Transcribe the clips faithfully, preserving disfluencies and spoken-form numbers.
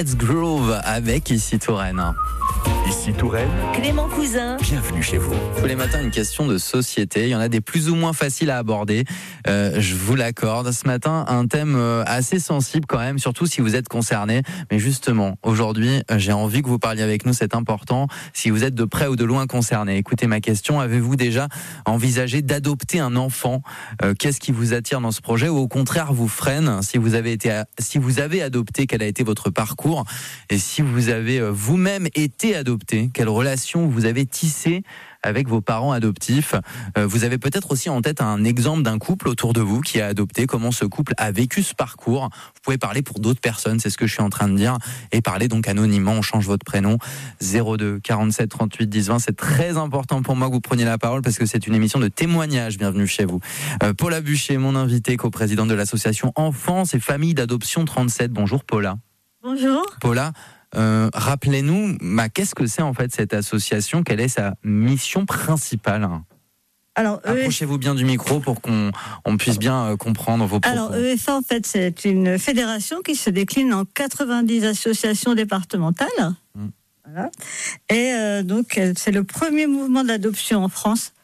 Let's Groove avec Ici Touraine. Ici Touraine, Clément Cousin, bienvenue chez vous. Tous les matins, une question de société. Il y en a des plus ou moins faciles à aborder. Euh, je vous l'accorde. Ce matin, un thème assez sensible quand même, surtout si vous êtes concerné. Mais justement, aujourd'hui, j'ai envie que vous parliez avec nous. C'est important. Si vous êtes de près ou de loin concerné. Écoutez ma question. Avez-vous déjà envisagé d'adopter un enfant ? euh, Qu'est-ce qui vous attire dans ce projet ou au contraire vous freine ? Si vous avez été, si vous avez adopté, quel a été votre parcours ? Et si vous avez vous-même été adopté, quelle relation vous avez tissée avec vos parents adoptifs ? euh, Vous avez peut-être aussi en tête un exemple d'un couple autour de vous qui a adopté. Comment ce couple a vécu ce parcours ? Vous pouvez parler pour d'autres personnes, c'est ce que je suis en train de dire. Et parler donc anonymement, on change votre prénom. zéro deux quarante-sept trente-huit dix vingt. C'est très important pour moi que vous preniez la parole parce que c'est une émission de témoignage. Bienvenue chez vous. Euh, Paula Bûcher, mon invitée, coprésidente de l'association Enfance et Famille d'Adoption trente-sept. Bonjour Paula. Bonjour. Paula, Euh, rappelez-nous, bah, qu'est-ce que c'est en fait cette association ? Quelle est sa mission principale ? Alors, Approchez-vous bien du micro pour qu'on on puisse bien euh, comprendre vos propos. Alors, E F A, en fait, c'est une fédération qui se décline en quatre-vingt-dix associations départementales. Mmh. Voilà. Et euh, donc, c'est le premier mouvement d'adoption en France.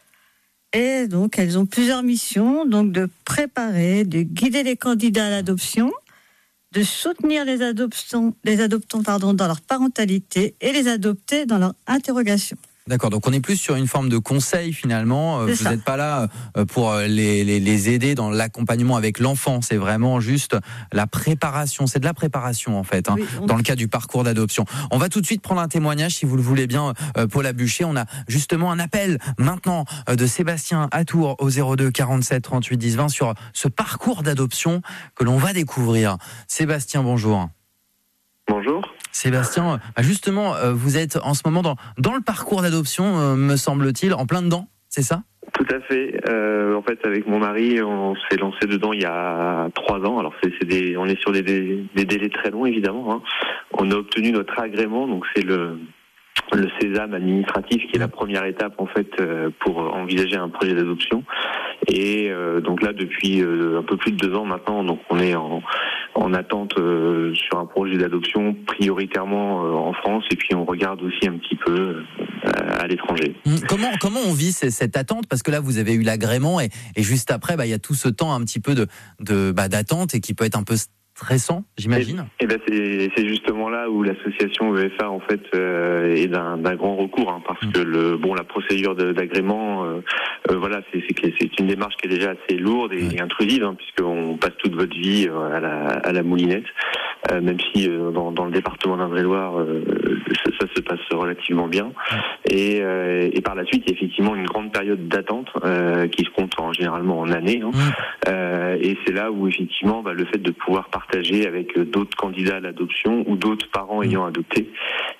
Et donc, elles ont plusieurs missions, donc de préparer, de guider les candidats à l'adoption, de soutenir les adoptants, les adoptants pardon, dans leur parentalité et les adopter dans leur interrogation. D'accord, donc on est plus sur une forme de conseil finalement. C'est Vous ça. n'êtes pas là pour les, les, les aider dans l'accompagnement avec l'enfant. C'est vraiment juste la préparation. C'est de la préparation en fait, hein, Oui, on... dans le cas du parcours d'adoption. On va tout de suite prendre un témoignage si vous le voulez bien, Paula Bûcher. On a justement un appel maintenant de Sébastien à Tours au zéro deux quarante-sept trente-huit dix vingt sur ce parcours d'adoption que l'on va découvrir. Sébastien, bonjour. Bonjour. Sébastien, justement, vous êtes en ce moment dans, dans le parcours d'adoption, me semble-t-il, en plein dedans, c'est ça ? Tout à fait. Euh, en fait, avec mon mari, on s'est lancé dedans il y a trois ans. Alors, c'est, c'est des, on est sur des, des, des délais très longs, évidemment. Hein. On a obtenu notre agrément, donc c'est le, le sésame administratif qui est la première étape en fait pour envisager un projet d'adoption. Et euh, donc là, depuis euh, un peu plus de deux ans maintenant, donc on est en, en attente euh, sur un projet d'adoption prioritairement euh, en France, et puis on regarde aussi un petit peu euh, à l'étranger. Comment comment on vit cette attente ? Parce que là, vous avez eu l'agrément et, et juste après, bah, il y a tout ce temps un petit peu de, de bah, d'attente et qui peut être un peu stressant, j'imagine. Et, et ben c'est, c'est justement là où l'association E F A en fait euh, est d'un, d'un grand recours, hein, parce mmh. que le bon la procédure de, d'agrément, euh, euh, voilà, c'est, c'est, c'est une démarche qui est déjà assez lourde et, mmh. et intrusive, hein, puisqu'on passe toute votre vie euh, à la à la moulinette. Euh, même si euh, dans, dans le département d'Indre-et-Loire, euh, ça, ça se passe relativement bien. Et, euh, et par la suite, il y a effectivement une grande période d'attente euh, qui se compte en, généralement en années. Hein. Euh, et c'est là où effectivement, bah, le fait de pouvoir partager avec d'autres candidats à l'adoption ou d'autres parents ayant adopté,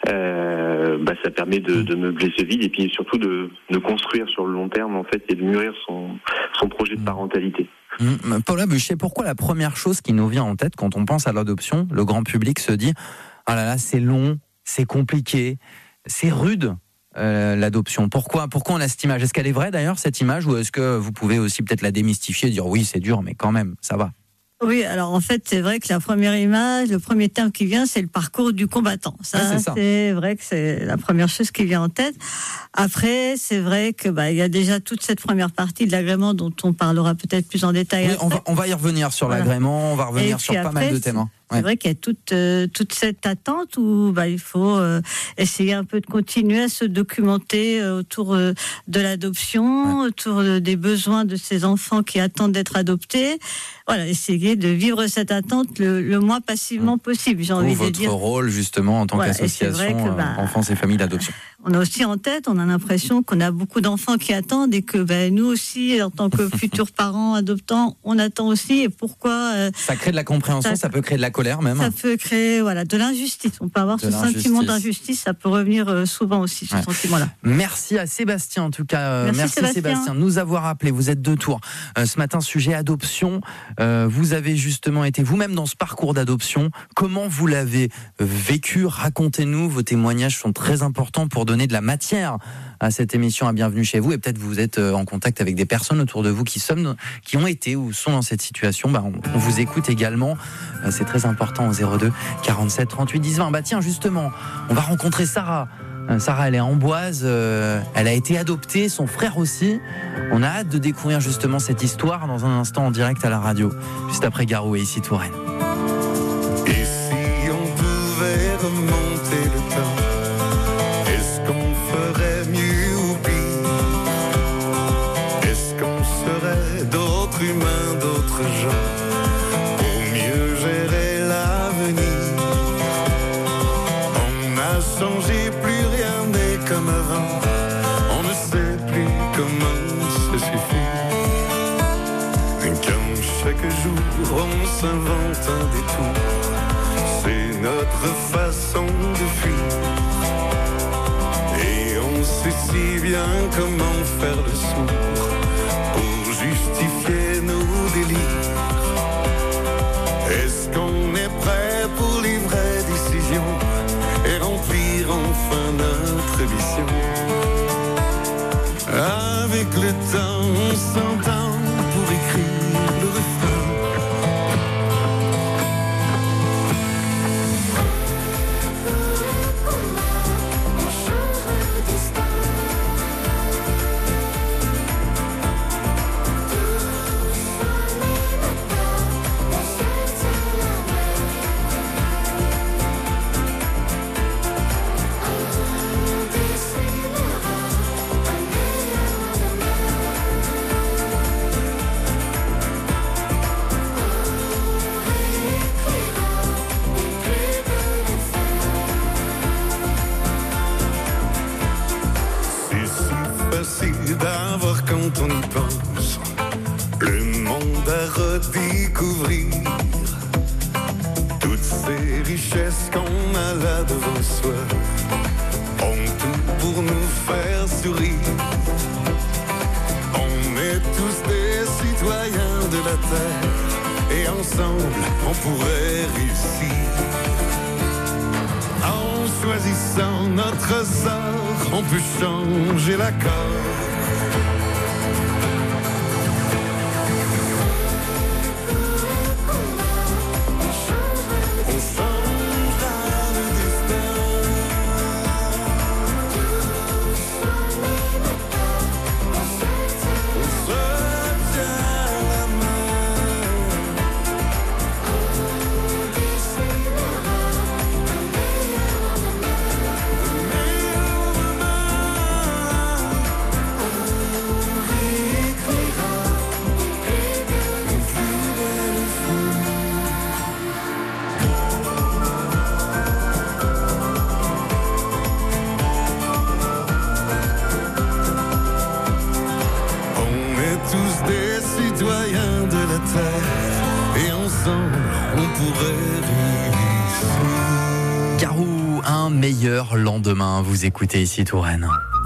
euh, bah, ça permet de, de meubler ce vide et puis surtout de, de construire sur le long terme en fait et de mûrir son, son projet de parentalité. Mmh. Paula Bûcher, pourquoi la première chose qui nous vient en tête quand on pense à l'adoption, le grand public se dit « Ah là là, c'est long, c'est compliqué, c'est rude euh, l'adoption ». Pourquoi, pourquoi on a cette image ? Est-ce qu'elle est vraie d'ailleurs cette image, ou est-ce que vous pouvez aussi peut-être la démystifier et dire « Oui, c'est dur, mais quand même, ça va ». Oui, alors en fait, c'est vrai que la première image, le premier terme qui vient, c'est le parcours du combattant. Ça, ah, c'est, ça. c'est vrai que c'est la première chose qui vient en tête. Après, c'est vrai que bah il y a déjà toute cette première partie de l'agrément dont on parlera peut-être plus en détail. Oui, on va, on va y revenir sur voilà. l'agrément, on va revenir sur après, pas mal de thèmes. Hein. C'est ouais. vrai qu'il y a toute euh, toute cette attente où bah il faut euh, essayer un peu de continuer à se documenter euh, autour euh, de l'adoption, ouais. autour euh, des besoins de ces enfants qui attendent d'être adoptés. Voilà, essayer de vivre cette attente le, le moins passivement possible. J'ai envie votre de dire. Votre rôle justement en tant voilà, qu'association que, bah, Enfance et Famille d'Adoption. On a aussi en tête, on a l'impression qu'on a beaucoup d'enfants qui attendent et que ben, nous aussi, en tant que futurs parents adoptants, on attend aussi. Et pourquoi euh, ça crée de la compréhension, ça, ça peut créer de la colère même. Ça peut créer voilà, de l'injustice. On peut avoir de ce sentiment d'injustice, ça peut revenir euh, souvent aussi, ce ouais. sentiment-là. Merci à Sébastien, en tout cas. Euh, merci, merci Sébastien. Sébastien de nous avoir appelés. Vous êtes de Tours. Euh, ce matin, sujet adoption. Euh, vous avez justement été vous-même dans ce parcours d'adoption. Comment vous l'avez vécu ? Racontez-nous. Vos témoignages sont très importants pour donner de la matière à cette émission à Bienvenue chez vous, et peut-être vous êtes en contact avec des personnes autour de vous qui, sont, qui ont été ou sont dans cette situation. Bah, on, on vous écoute également, c'est très important, au zéro deux quarante-sept trente-huit dix vingt. Bah tiens, justement, on va rencontrer Sarah. Sarah, elle est amboise, euh, elle a été adoptée, son frère aussi. On a hâte de découvrir justement cette histoire dans un instant en direct à la radio, juste après Garou et Ici Touraine. Et si on pouvait remonter le temps, est-ce qu'on ferait mieux ou pire? Est-ce qu'on serait d'autres humains, d'autres gens, pour mieux gérer l'avenir? On a changé, plus rien n'est comme avant, on ne sait plus comment se suffit. Quand chaque jour on s'invente un détour, c'est notre façon de fuir. Et on sait si bien comment faire le sourd pour justifier nos délires. Est-ce qu'on est prêt pour les vraies décisions et remplir enfin notre mission? Avec le temps, on s'entend pour écrire le refrain. D'avoir quand on y pense le monde à redécouvrir, toutes ces richesses qu'on a là devant soi ont tout pour nous faire sourire. On est tous des citoyens de la terre et ensemble on pourrait réussir. En choisissant notre sort, on peut changer l'accord. Lendemain, vous écoutez Ici Touraine.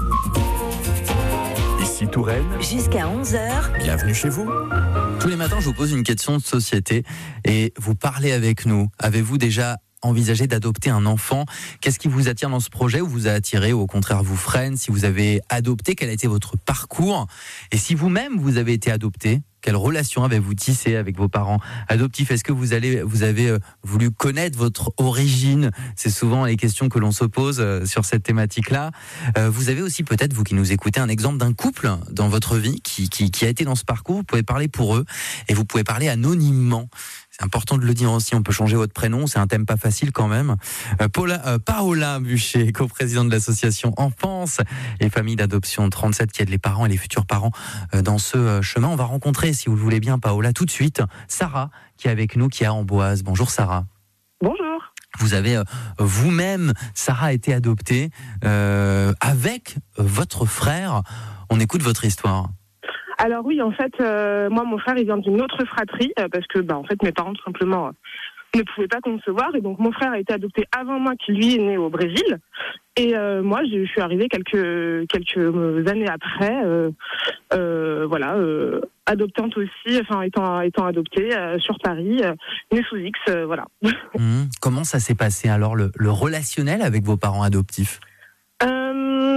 Ici Touraine. Jusqu'à onze heures. Bienvenue chez vous. Tous les matins, je vous pose une question de société et vous parlez avec nous. Avez-vous déjà envisagé d'adopter un enfant? Qu'est-ce qui vous attire dans ce projet ou vous a attiré ou au contraire vous freine? Si vous avez adopté, quel a été votre parcours? Et si vous-même vous avez été adopté, quelle relation avez-vous tissé avec vos parents adoptifs? Est-ce que vous, allez, vous avez euh, voulu connaître votre origine? C'est souvent les questions que l'on se pose euh, sur cette thématique-là. Euh, vous avez aussi peut-être, vous qui nous écoutez, un exemple d'un couple dans votre vie qui, qui, qui a été dans ce parcours. Vous pouvez parler pour eux et vous pouvez parler anonymement. C'est important de le dire aussi, on peut changer votre prénom, c'est un thème pas facile quand même. Euh, Paula, euh, Paola Bûcher, coprésidente de l'association Enfance et Famille d'Adoption trente-sept, qui aide les parents et les futurs parents euh, dans ce euh, chemin. On va rencontrer, si vous le voulez bien, Paola, tout de suite, Sarah, qui est avec nous, qui est à Amboise. Bonjour Sarah. Bonjour. Vous avez euh, vous-même, Sarah a été adoptée euh, avec votre frère. On écoute votre histoire. Alors oui, en fait, euh, moi, mon frère, il vient d'une autre fratrie, euh, parce que, bah, en fait, mes parents, tout simplement, euh, ne pouvaient pas concevoir. Et donc, mon frère a été adopté avant moi, qui, lui, est né au Brésil. Et euh, moi, je suis arrivée quelques quelques années après, euh, euh, voilà, euh, adoptante aussi, enfin, étant, étant adoptée euh, sur Paris, euh, née sous X, euh, voilà. Mmh. Comment ça s'est passé, alors, le, le relationnel avec vos parents adoptifs ? euh,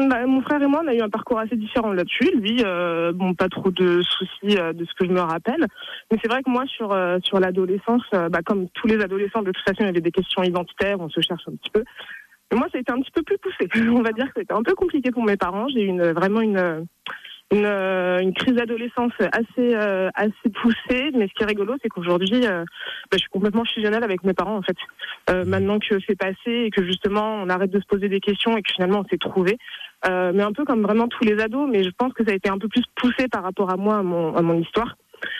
Bah, mon frère et moi, on a eu un parcours assez différent là-dessus. Lui, euh, bon, pas trop de soucis euh, de ce que je me rappelle. Mais c'est vrai que moi, sur euh, sur l'adolescence, euh, bah, comme tous les adolescents, de toute façon, il y avait des questions identitaires, on se cherche un petit peu. Mais moi, ça a été un petit peu plus poussé. On va dire que c'était un peu compliqué pour mes parents. J'ai eu une, vraiment une une, une crise d'adolescence assez euh, assez poussée. Mais ce qui est rigolo, c'est qu'aujourd'hui, euh, bah, je suis complètement fusionnelle avec mes parents, en fait. Euh, maintenant que c'est passé et que justement, on arrête de se poser des questions et que finalement, on s'est trouvé. Euh, mais un peu comme vraiment tous les ados, mais je pense que ça a été un peu plus poussé par rapport à moi, à mon, à mon histoire.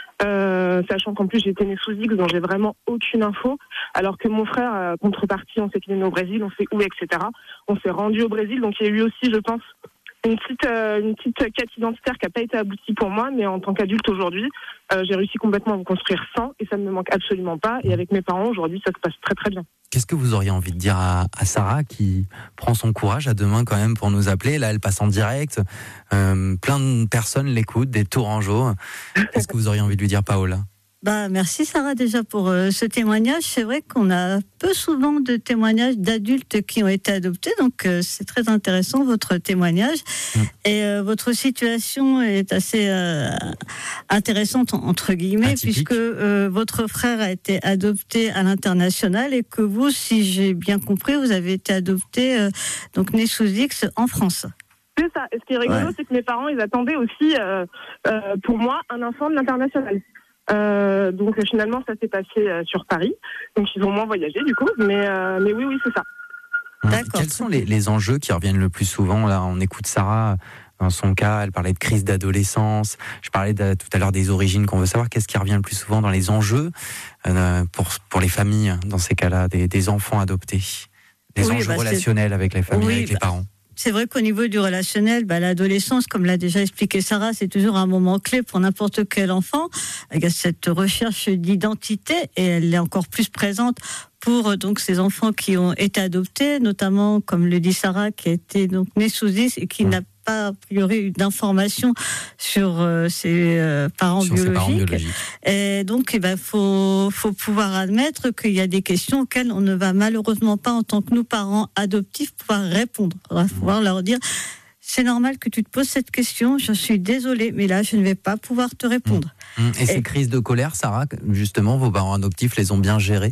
Euh, sachant qu'en plus j'étais née sous X, dont j'ai vraiment aucune info, alors que mon frère, euh, contrepartie, on sait qu'il est né au Brésil, on sait où, et cetera. On s'est rendu au Brésil, donc il y a eu aussi, je pense, une petite, euh, une petite quête identitaire qui n'a pas été aboutie pour moi, mais en tant qu'adulte aujourd'hui, euh, j'ai réussi complètement à me construire sans, et ça ne me manque absolument pas. Et avec mes parents aujourd'hui, ça se passe très très bien. Qu'est-ce que vous auriez envie de dire à, à Sarah qui prend son courage à deux mains quand même pour nous appeler? Là, elle passe en direct. Euh, plein de personnes l'écoutent, des Tourangeaux. Qu'est-ce que vous auriez envie de lui dire, Paola? Bah, merci Sarah déjà pour euh, ce témoignage. C'est vrai qu'on a peu souvent de témoignages d'adultes qui ont été adoptés, donc euh, c'est très intéressant votre témoignage. Mmh. Et euh, votre situation est assez euh, intéressante entre guillemets, atypique, puisque euh, votre frère a été adopté à l'international et que vous, si j'ai bien compris, vous avez été adopté euh, donc né sous X en France. C'est ça. Et ce qui est rigolo, ouais. c'est que mes parents, ils attendaient aussi euh, euh, pour moi un enfant de l'international. Euh, donc finalement ça s'est passé euh, sur Paris, donc ils ont moins voyagé du coup, mais euh, mais oui oui c'est ça. D'accord. Quels sont les, les enjeux qui reviennent le plus souvent? Là on écoute Sarah, dans son cas elle parlait de crise d'adolescence, je parlais de, tout à l'heure des origines qu'on veut savoir. Qu'est-ce qui revient le plus souvent dans les enjeux euh, pour pour les familles dans ces cas-là, des, des enfants adoptés, les oui, enjeux bah, relationnels avec les familles, oui, avec bah... les parents? C'est vrai qu'au niveau du relationnel, bah, l'adolescence, comme l'a déjà expliqué Sarah, c'est toujours un moment clé pour n'importe quel enfant. Il y a cette recherche d'identité et elle est encore plus présente pour donc ces enfants qui ont été adoptés, notamment, comme le dit Sarah, qui a été donc né sous X et qui mmh. n'a pas a priori eu d'informations sur euh, ses, euh, parents, sur biologiques. ses parents biologiques. Et donc, il eh ben, faut, faut pouvoir admettre qu'il y a des questions auxquelles on ne va malheureusement pas, en tant que nous parents adoptifs, pouvoir répondre. On va pouvoir leur dire, c'est normal que tu te poses cette question, je suis désolée, mais là, je ne vais pas pouvoir te répondre. Mmh. Et, Et ces crises de colère, Sarah, justement, vos parents adoptifs les ont bien gérées?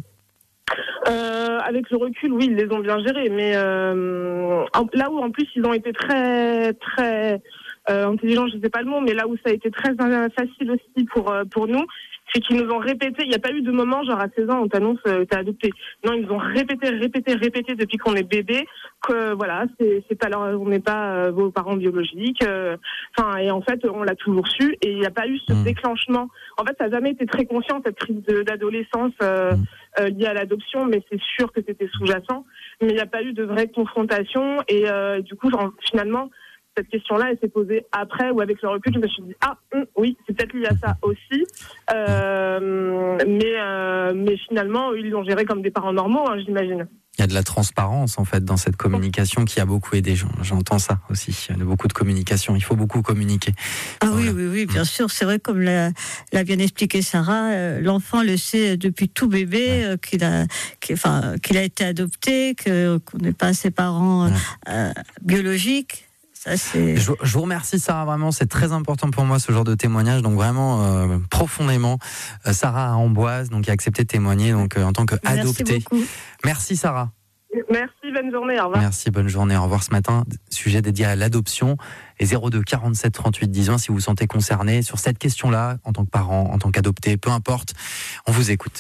Euh, avec le recul, oui, ils les ont bien gérés, mais euh, là où en plus ils ont été très très euh, intelligents, je sais pas le mot, mais là où ça a été très facile aussi pour euh, pour nous, c'est qu'ils nous ont répété. Il n'y a pas eu de moment genre à seize ans on t'annonce euh, t'es adopté. Non, ils nous ont répété, répété, répété depuis qu'on est bébé que voilà, c'est c'est pas leur, on n'est pas euh, vos parents biologiques. Enfin euh, et en fait on l'a toujours su et il n'y a pas eu ce mmh. déclenchement. En fait, ça n'a jamais été très conscient cette crise de, d'adolescence. Euh, mmh. Euh, lié à l'adoption, mais c'est sûr que c'était sous-jacent. Mais il n'y a pas eu de vraie confrontation. Et euh, du coup, genre, finalement, cette question-là, elle s'est posée après ou avec le recul. Je me suis dit, ah, hum, oui, c'est peut-être lié à ça aussi. Euh, mais, euh, mais finalement, ils l'ont géré comme des parents normaux, hein, j'imagine. Il y a de la transparence, en fait, dans cette communication qui a beaucoup aidé. J'entends ça aussi. Il y a beaucoup de communication. Il faut beaucoup communiquer. Ah voilà. oui, oui, oui, bien sûr. C'est vrai, comme l'a, l'a bien expliqué Sarah, euh, l'enfant le sait depuis tout bébé, ouais. euh, qu'il a, qu'il, enfin, qu'il a été adopté, que, qu'on n'est pas ses parents ouais. euh, biologiques. Ça, c'est... Je, je vous remercie, Sarah, vraiment, c'est très important pour moi ce genre de témoignage, donc vraiment euh, profondément. Euh, Sarah Amboise, donc qui a accepté de témoigner, donc euh, en tant qu'adoptée. Merci beaucoup. Merci, Sarah. Merci, bonne journée, au revoir. Merci, bonne journée, au revoir. Ce matin, sujet dédié à l'adoption, et zéro deux quarante-sept trente-huit dix vingt si vous vous sentez concerné sur cette question-là, en tant que parent, en tant qu'adopté, peu importe, on vous écoute.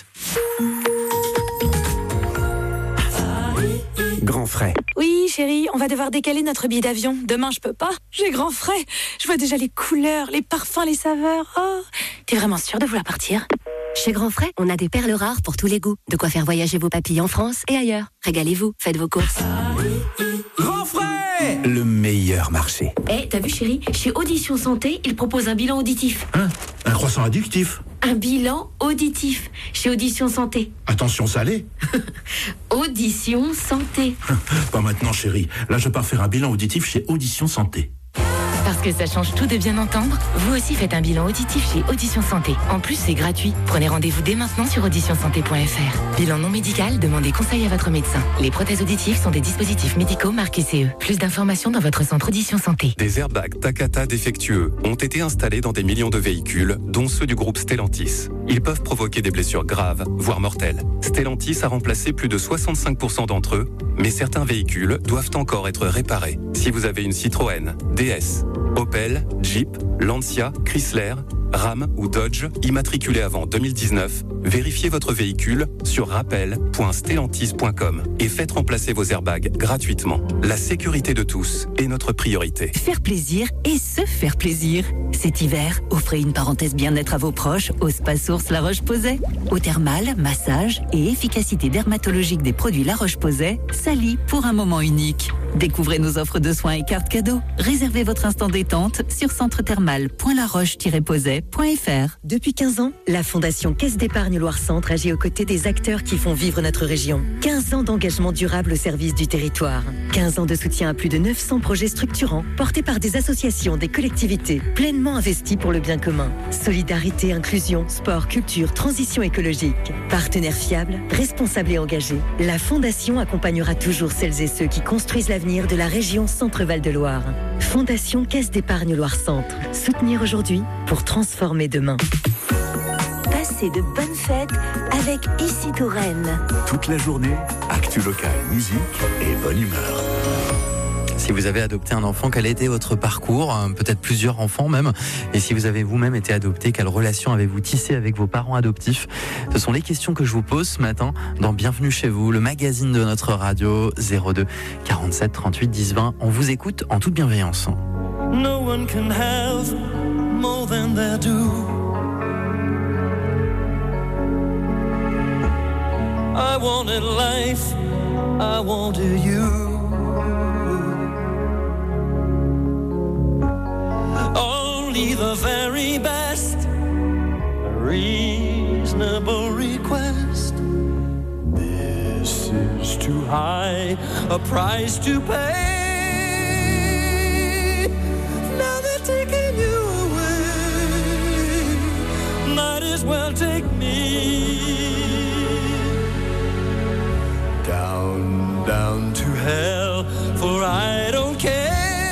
Grand frais. Oui, chérie, on va devoir décaler notre billet d'avion. Demain, je peux pas. J'ai grand frais. Je vois déjà les couleurs, les parfums, les saveurs. Oh, t'es vraiment sûre de vouloir partir ? Chez Grand Frais, on a des perles rares pour tous les goûts. De quoi faire voyager vos papilles en France et ailleurs. Régalez-vous, faites vos courses. Grand Frais, le meilleur marché. Eh, hey, t'as vu chérie ? Chez Audition Santé, ils proposent un bilan auditif. Hein ? Un croissant addictif ? Un bilan auditif chez Audition Santé. Attention salé. Audition Santé. Pas maintenant chérie. Là je pars faire un bilan auditif chez Audition Santé. Parce que ça change tout de bien entendre, vous aussi faites un bilan auditif chez Audition Santé. En plus, c'est gratuit. Prenez rendez-vous dès maintenant sur audition santé point f r. Bilan non médical, demandez conseil à votre médecin. Les prothèses auditives sont des dispositifs médicaux marqués C E. Plus d'informations dans votre centre Audition Santé. Des airbags Takata défectueux ont été installés dans des millions de véhicules, dont ceux du groupe Stellantis. Ils peuvent provoquer des blessures graves, voire mortelles. Stellantis a remplacé plus de soixante-cinq pour cent d'entre eux, mais certains véhicules doivent encore être réparés. Si vous avez une Citroën, D S, Opel, Jeep, Lancia, Chrysler, Ram ou Dodge, immatriculés avant deux mille dix-neuf, vérifiez votre véhicule sur rappel point stellantis point com et faites remplacer vos airbags gratuitement. La sécurité de tous est notre priorité. Faire plaisir et se faire plaisir. Cet hiver, offrez une parenthèse bien-être à vos proches au Spa Source La Roche-Posay. Eau thermale, massage et efficacité dermatologique des produits La Roche-Posay s'allient pour un moment unique. Découvrez nos offres de soins et cartes cadeaux. Réservez votre instant détente sur centre thermal point la roche tiret posay point f r. Depuis quinze ans, la Fondation Caisse d'Épargne Loire-Centre agit aux côtés des acteurs qui font vivre notre région. quinze ans d'engagement durable au service du territoire. quinze ans de soutien à plus de neuf cents projets structurants portés par des associations, des collectivités, pleinement investis pour le bien commun. Solidarité, inclusion, sport, culture, transition écologique. Partenaire fiable, responsable et engagé, la Fondation accompagnera toujours celles et ceux qui construisent l'avenir de la région Centre-Val de Loire. Fondation Caisse d'Épargne Loire-Centre. Soutenir aujourd'hui pour transformer demain. Passez de bonnes fêtes avec Ici Touraine. Toute la journée, actu local, musique et bonne humeur. Si vous avez adopté un enfant, quel a été votre parcours? Peut-être plusieurs enfants même. Et si vous avez vous-même été adopté, quelle relation avez-vous tissé avec vos parents adoptifs? Ce sont les questions que je vous pose ce matin dans Bienvenue chez vous, le magazine de notre radio. Zéro deux quarante-sept trente-huit dix vingt. On vous écoute en toute bienveillance. No one can have more than they do. I wanted life, I wanted you. Only the very best, a reasonable request. This is too high a price to pay. Now they're taking you away, might as well take me. Down, down to hell, for I don't care.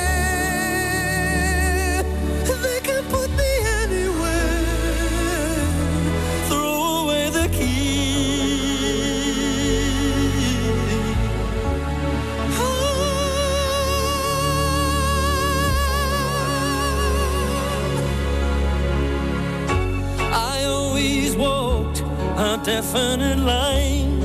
A definite line,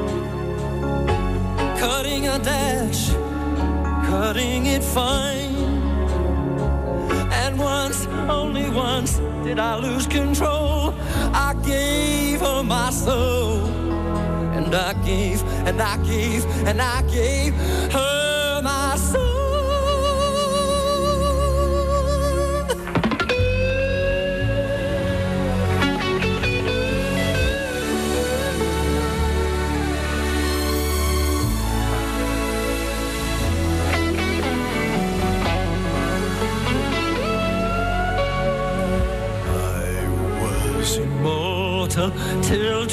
cutting a dash, cutting it fine. And once, only once, did I lose control. I gave her my soul, and I gave, and I gave, and I gave her my soul. Till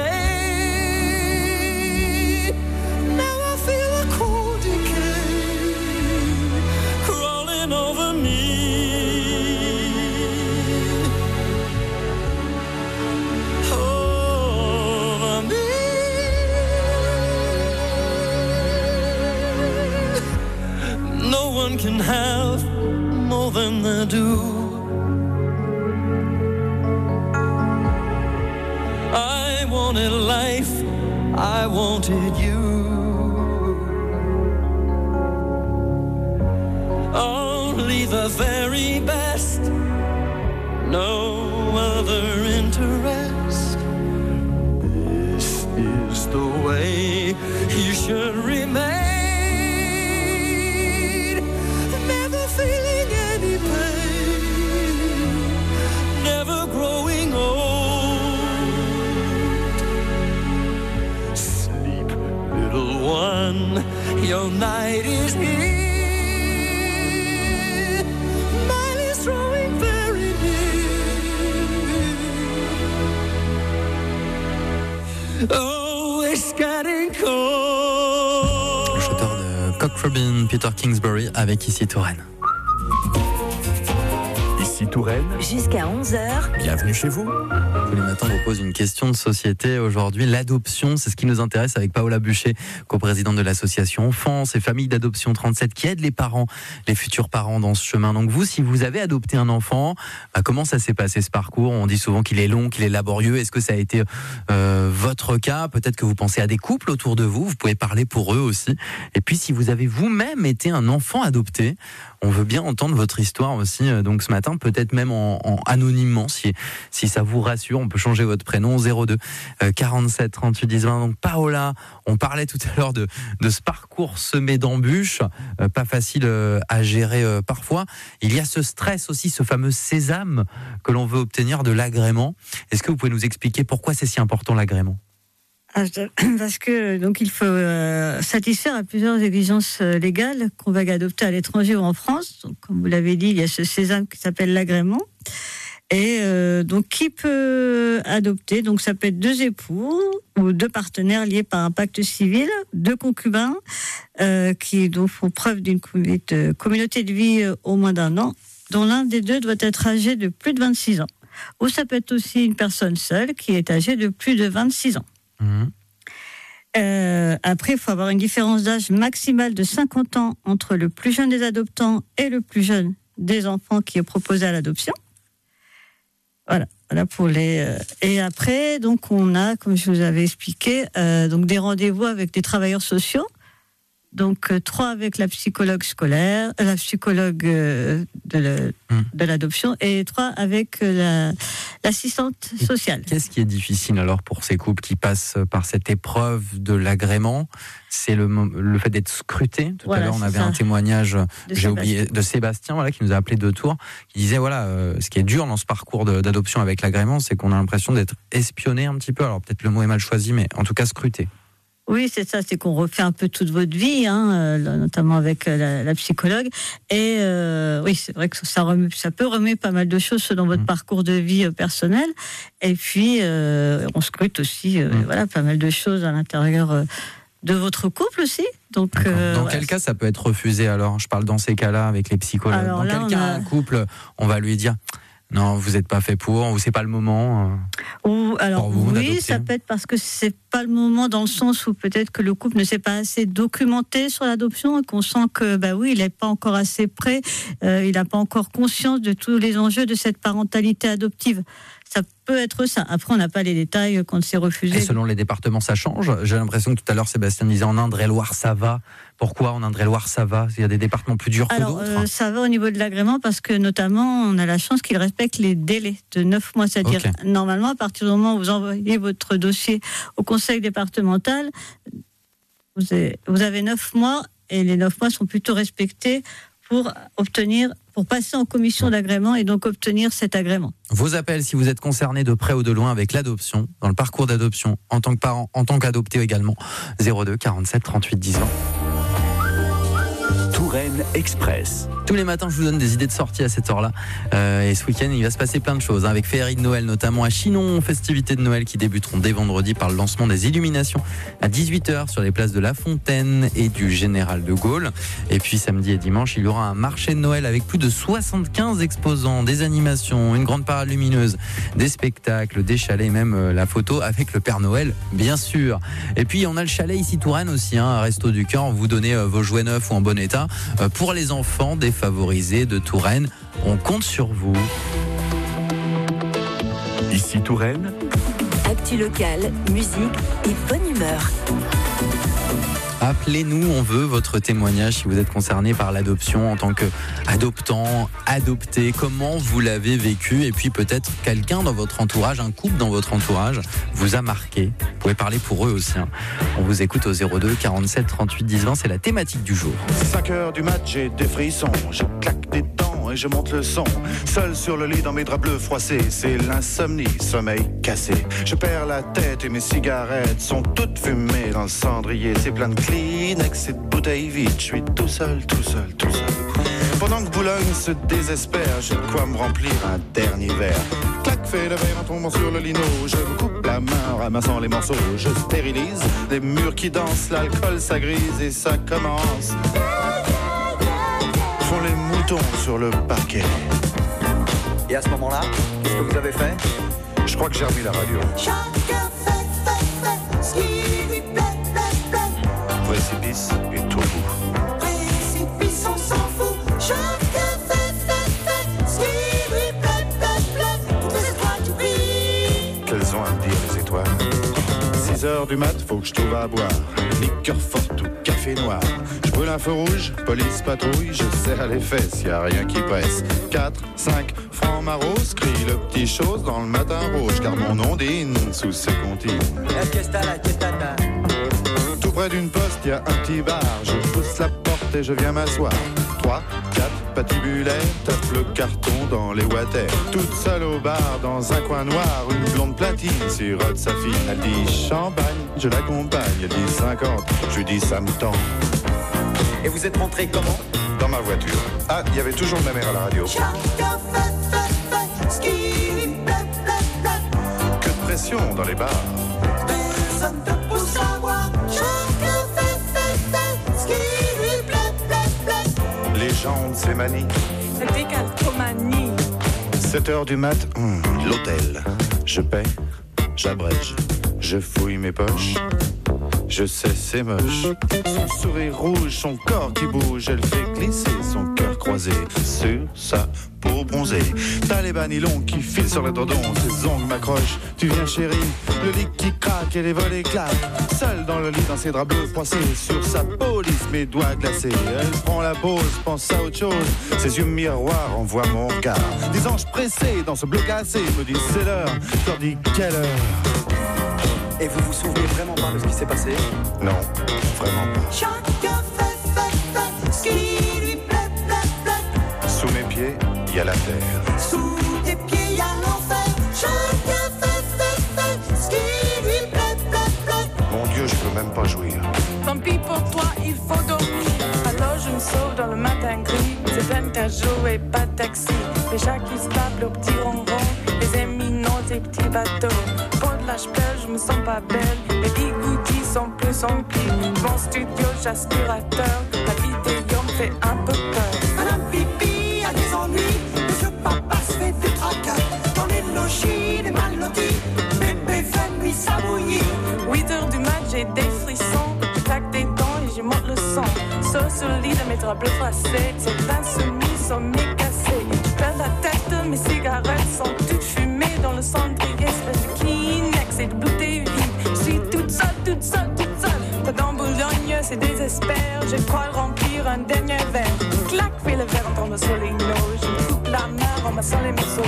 today, now I feel a cold decay crawling over me. Over me. No one can have more than they do. I wanted life, I wanted you. Only the very best, no other interest. This is the way you should remain. Never feeling any pain, never growing old. One, your night is here. Oh, it's getting cold. Le chanteur de Cock Robin, Peter Kingsbury, avec ici Touraine. Ici Touraine. Jusqu'à onze heures. Bienvenue chez vous. Tous les matins, on vous pose une question de société. Aujourd'hui, l'adoption, c'est ce qui nous intéresse avec Paola Bûcher, coprésidente de l'association Enfance et Familles d'Adoption trente-sept, qui aide les parents, les futurs parents dans ce chemin. Donc vous, si vous avez adopté un enfant, bah, comment ça s'est passé ce parcours ? On dit souvent qu'il est long, qu'il est laborieux. Est-ce que ça a été euh, votre cas ? Peut-être que vous pensez à des couples autour de vous. Vous pouvez parler pour eux aussi. Et puis, si vous avez vous-même été un enfant adopté, on veut bien entendre votre histoire aussi. Donc ce matin, peut-être même en, en anonymement, si, si ça vous rassure. On peut changer votre prénom, zéro deux quarante-sept trente-huit dix vingt. Donc Paola, on parlait tout à l'heure de, de ce parcours semé d'embûches, euh, pas facile euh, à gérer euh, parfois. Il y a ce stress aussi, ce fameux sésame que l'on veut obtenir de l'agrément. Est-ce que vous pouvez nous expliquer pourquoi c'est si important l'agrément ? Parce que donc il faut euh, satisfaire à plusieurs exigences euh, légales qu'on va adopter à l'étranger ou en France. Donc, comme vous l'avez dit, il y a ce sésame qui s'appelle l'agrément. Et euh, donc qui peut adopter ? Donc ça peut être deux époux ou deux partenaires liés par un pacte civil, deux concubins euh, qui donc font preuve d'une communauté de vie euh, au moins d'un an, dont l'un des deux doit être âgé de plus de vingt-six ans. Ou ça peut être aussi une personne seule qui est âgée de plus de vingt-six ans. Mmh. Euh, après, il faut avoir une différence d'âge maximale de cinquante ans entre le plus jeune des adoptants et le plus jeune des enfants qui est proposé à l'adoption. Voilà, voilà pour les. Euh, et après, donc on a, comme je vous avais expliqué, euh, donc des rendez-vous avec des travailleurs sociaux. Donc euh, trois avec la psychologue scolaire, euh, la psychologue euh, de, le, mmh. de l'adoption, et trois avec euh, la, l'assistante sociale. Et qu'est-ce qui est difficile alors pour ces couples qui passent par cette épreuve de l'agrément ? C'est le, le fait d'être scruté. Tout voilà, à l'heure, on avait ça. un témoignage, de j'ai Sébastien. oublié, de Sébastien, voilà, qui nous a appelé de Tours, qui disait voilà, euh, ce qui est dur dans ce parcours de, d'adoption avec l'agrément, c'est qu'on a l'impression d'être espionné un petit peu. Alors peut-être le mot est mal choisi, mais en tout cas scruté. Oui, c'est ça, c'est qu'on refait un peu toute votre vie, hein, euh, notamment avec euh, la, la psychologue. Et euh, oui, c'est vrai que ça, remet, ça peut remettre pas mal de choses dans votre mmh. parcours de vie euh, personnel. Et puis, euh, on scrute aussi euh, mmh. voilà, pas mal de choses à l'intérieur euh, de votre couple aussi. Donc, euh, dans voilà. quel cas ça peut être refusé alors ? Je parle dans ces cas-là avec les psychologues. Alors, dans là, quel cas, a... un couple, on va lui dire... Non, vous n'êtes pas fait pour, ou c'est pas le moment. Ou alors vous, oui, d'adopter. Ça peut être parce que c'est pas le moment, dans le sens où peut-être que le couple ne s'est pas assez documenté sur l'adoption et qu'on sent que bah oui, il n'est pas encore assez prêt, euh, il n'a pas encore conscience de tous les enjeux de cette parentalité adoptive. Ça peut être ça. Après, on n'a pas les détails quand c'est refusé. Et selon les départements, ça change. J'ai l'impression que tout à l'heure, Sébastien disait en Indre-et-Loire, ça va. Pourquoi en Indre-et-Loire, ça va ? Il y a des départements plus durs Alors, que d'autres. Euh, ça va au niveau de l'agrément parce que, notamment, on a la chance qu'ils respectent les délais de neuf mois. C'est-à-dire, okay. normalement, à partir du moment où vous envoyez votre dossier au conseil départemental, vous avez, vous avez neuf mois et les neuf mois sont plutôt respectés pour obtenir, pour passer en commission d'agrément et donc obtenir cet agrément. Vos appels si vous êtes concerné de près ou de loin avec l'adoption, dans le parcours d'adoption, en tant que parent, en tant qu'adopté également, zéro deux quarante-sept trente-huit dix vingt. Touraine Express. Tous les matins, je vous donne des idées de sortie à cette heure-là. Euh, et ce week-end, il va se passer plein de choses, hein, avec féerie de Noël, notamment à Chinon, festivités de Noël qui débuteront dès vendredi par le lancement des illuminations à dix-huit heures sur les places de La Fontaine et du Général de Gaulle. Et puis samedi et dimanche, il y aura un marché de Noël avec plus de soixante-quinze exposants, des animations, une grande parade lumineuse, des spectacles, des chalets, même euh, la photo avec le Père Noël, bien sûr. Et puis on a le chalet ici Touraine aussi, hein, à Resto du Cœur. Vous donnez euh, vos jouets neufs ou en bon état euh, pour les enfants défavorisés de Touraine. On compte sur vous. Ici Touraine. Actu locale, musique et bonne humeur. Appelez-nous, on veut votre témoignage si vous êtes concerné par l'adoption en tant qu'adoptant, adopté. Comment vous l'avez vécu ? Et puis peut-être quelqu'un dans votre entourage, un couple dans votre entourage vous a marqué. Vous pouvez parler pour eux aussi, hein. On vous écoute au zéro deux quarante-sept trente-huit dix vingt, c'est la thématique du jour. cinq heures du mat, j'ai des frissons, je claque des dents et je monte le son. Seul sur le lit dans mes draps bleus froissés, c'est l'insomnie, sommeil cassé. Je perds la tête et mes cigarettes sont toutes fumées dans le cendrier. C'est plein de Kleenex et de bouteilles vides, je suis tout seul, tout seul, tout seul. Pendant que Boulogne se désespère, j'ai de quoi me remplir un dernier verre. Clac, fait le verre en tombant sur le lino. Je me coupe la main en ramassant les morceaux. Je stérilise les murs qui dansent. L'alcool ça grise et ça commence. Font les moutons sur le parquet. Et à ce moment-là, qu'est-ce que vous avez fait? Je crois que j'ai remis la radio. Chacun fait, fait, fait ce qui lui plaît, plaît, plaît. Précipice et tout bout. Précipice, on s'en fout. Chacun fait, fait, fait ce qui lui plaît, plaît, plaît. Toutes les étoiles qui brillent. Qu'elles ont à me dire les étoiles. six heures du mat, faut que je trouve à boire. Liqueur forte ou café noir. Je brûle un feu rouge, police patrouille. Je serre les fesses, y a rien qui presse. quatre, cinq francs maros, crie le petit chose dans le matin rouge. Car mon ondine sous ses comptines. Tout près d'une poste, y a un petit bar. Je pousse la porte et je viens m'asseoir. trois, quatre patibulaires, tape le carton dans les water. Toute seule au bar, dans un coin noir, une blonde platine sirote sa fille. Elle dit champagne, je l'accompagne. Elle dit cinquante, je lui dis ça me tend. Et vous êtes rentré comment? Dans ma voiture. Ah, il y avait toujours ma mère à la radio. Chacun fait, fait, fait ce qui lui plaît, plaît, plaît. Que de pression dans les bars. Personne ne peut savoir. Chacun fait, fait, fait ce qui lui plaît, plaît, plaît. Les gens ont de ces manies. C'est décalcomanie. sept heures du mat, hum, l'hôtel. Je paie, j'abrège, je fouille mes poches. Je sais, c'est moche. Son sourire rouge, son corps qui bouge. Elle fait glisser son cœur croisé sur sa peau bronzée. T'as les bas nylons qui filent sur le tendon. Ses ongles m'accrochent. Tu viens, chérie. Le lit qui craque et les volets claquent. Seule dans le lit, dans ses draps bleus froissés. Sur sa peau lisse, mes doigts glacés. Elle prend la pause, pense à autre chose. Ses yeux miroirs envoient mon regard. Des anges pressés dans ce bleu cassé. Me disent c'est l'heure. Je leur dis quelle heure. Et vous vous souvenez vraiment pas de ce qui s'est passé? Non, vraiment pas. Chacun fait, fait, fait ce qui lui plaît, plaît, plaît. Sous mes pieds, il y a la terre. Sous tes pieds, il y a l'enfer. Chacun fait, fait, fait ce qui lui plaît, plaît, plaît. Mon Dieu, je peux même pas jouir. Tant pis pour toi, il faut dormir. Alors je me sauve dans le matin gris. C'est plein de jour et pas de taxi. Les chats qui se tapent le petit ronron. Les éminents, des petits bateaux. Pour de l'âge pleure, je me sens pas belle. Les bigoudis sont plus emplis. Mon studio, j'aspirateur. La vidéo me fait un peu peur. Madame Pipi a des ennuis. Monsieur Papa se fait du tracas. Dans les logis, les mal lotis. Bébé fait nuit ça bouillit. huit heures du mat, j'ai des frissons. Je claque des dents et j'y monte le sang. Sauf sur le lit de mes draps bleus froissés. Ces insoumis sont mécassés. Je perds la tête, mes cigarettes sont toutes fumées dans le cendrier. Espèce de Kleenex et de bouteilles vides. Je suis toute seule, toute seule, toute seule. Pas dans Boulogne, c'est désespère. J'ai crois remplir un dernier verre. Clac, fais le verre en tombant sur les noix. Je me coupe la main en massant les morceaux.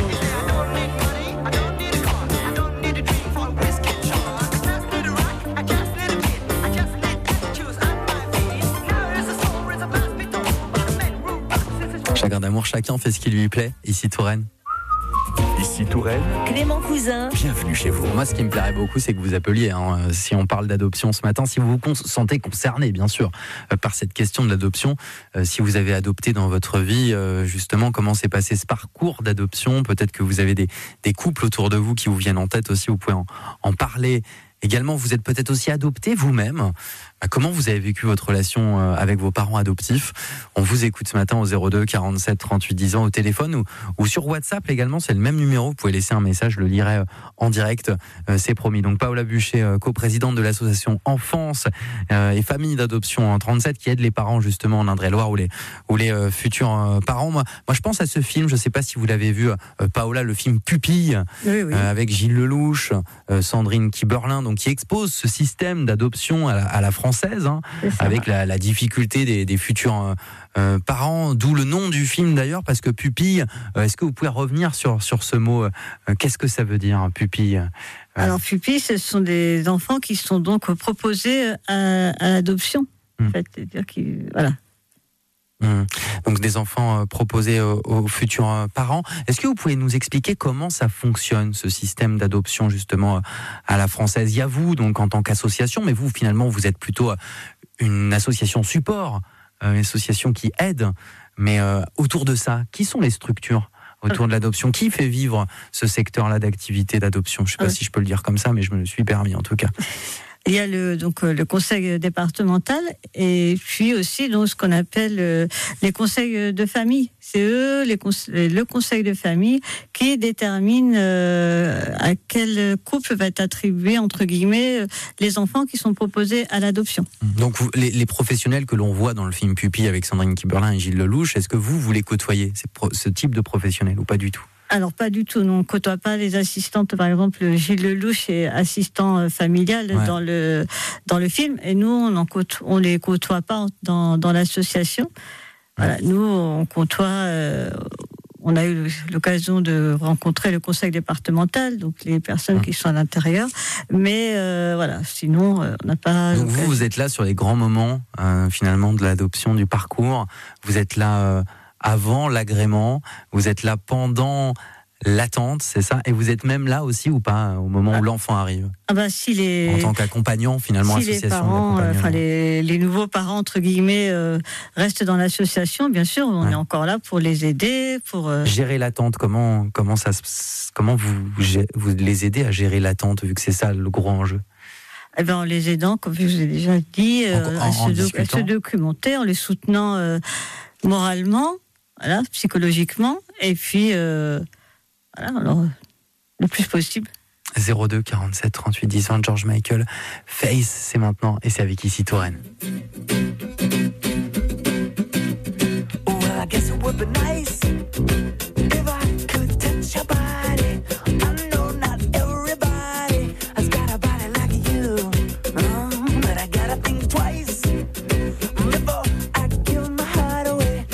Chagrin d'amour, chacun fait ce qui lui plaît. Ici Touraine. Ici Touraine. Clément Cousin. Bienvenue chez vous. Moi, ce qui me plairait beaucoup, c'est que vous appeliez, hein, si on parle d'adoption ce matin, si vous vous con- sentez concerné, bien sûr, euh, par cette question de l'adoption, euh, si vous avez adopté dans votre vie, euh, justement, comment s'est passé ce parcours d'adoption, peut-être que vous avez des, des couples autour de vous qui vous viennent en tête aussi, vous pouvez en, en parler. Également, vous êtes peut-être aussi adopté vous-même. Comment vous avez vécu votre relation avec vos parents adoptifs? On vous écoute ce matin au zéro deux quarante-sept trente-huit dix ans au téléphone ou, ou sur WhatsApp également. C'est le même numéro. Vous pouvez laisser un message, je le lirai en direct. C'est promis. Donc Paola Buchet, coprésidente de l'association Enfance et Famille d'Adoption en trente-sept, qui aide les parents justement en Indre-et-Loire ou les, ou les futurs parents. Moi, moi, je pense à ce film. Je ne sais pas si vous l'avez vu, Paola, le film Pupille, oui, oui. avec Gilles Lelouch, Sandrine Kiberlin, donc qui expose ce système d'adoption à la, à la française. Hein, avec la, la difficulté des, des futurs euh, parents, d'où le nom du film d'ailleurs, parce que pupille, euh, est-ce que vous pouvez revenir sur, sur ce mot, euh, qu'est-ce que ça veut dire, pupille? euh... Alors pupille, ce sont des enfants qui sont donc proposés à, à l'adoption, mmh. en fait, c'est-à-dire qu'ils, voilà. Mmh. Donc des enfants euh, proposés aux, aux futurs euh, parents. Est-ce que vous pouvez nous expliquer comment ça fonctionne, ce système d'adoption justement euh, à la française? Il y a vous donc en tant qu'association, mais vous finalement vous êtes plutôt euh, une association support euh, une association qui aide, mais euh, autour de ça, qui sont les structures autour de l'adoption? Qui fait vivre ce secteur-là d'activité d'adoption? Je ne sais pas ouais. si je peux le dire comme ça, mais je me le suis permis en tout cas. Il y a le, donc, le conseil départemental et puis aussi donc, ce qu'on appelle euh, les conseils de famille. C'est eux, les conseils, le conseil de famille, qui détermine euh, à quel couple va être attribué, entre guillemets, les enfants qui sont proposés à l'adoption. Donc vous, les, les professionnels que l'on voit dans le film Pupille avec Sandrine Kiberlin et Gilles Lelouch, est-ce que vous, vous les côtoyez, ces pro, ce type de professionnels, ou pas du tout? Alors pas du tout, nous on ne côtoie pas les assistantes, par exemple Gilles Lelouch est assistant familial ouais. dans le dans le film, et nous on ne on les côtoie pas dans, dans l'association. Voilà, nous on côtoie, euh, on a eu l'occasion de rencontrer le conseil départemental, donc les personnes qui sont à l'intérieur, mais euh, voilà, sinon euh, on n'a pas. Donc vous, vous êtes là sur les grands moments euh, finalement de l'adoption, du parcours, vous êtes là. Euh, avant l'agrément, vous êtes là pendant l'attente, c'est ça? Et vous êtes même là aussi ou pas au moment ah. où l'enfant arrive? Ah bah si les en tant qu'accompagnant finalement, si association. Les parents, euh, enfin les, les nouveaux parents entre guillemets euh, restent dans l'association, bien sûr, on ouais. est encore là pour les aider, pour euh... gérer l'attente. Comment comment ça comment vous vous les aidez à gérer l'attente vu que c'est ça le gros enjeu? Eh ben, en les aidant, comme je vous ai déjà dit, euh, en, en, à, se do- à se documenter, en les soutenant euh, moralement. Voilà, psychologiquement, et puis euh, voilà, alors, le plus possible. zéro deux quarante-sept trente-huit dix vingt, George Michael, Face, c'est maintenant, et c'est avec Ici Touraine. Well, I guess it would be nice if I could touch your body. I know not everybody has got a body like you, um, but I gotta think twice before I give my heart away.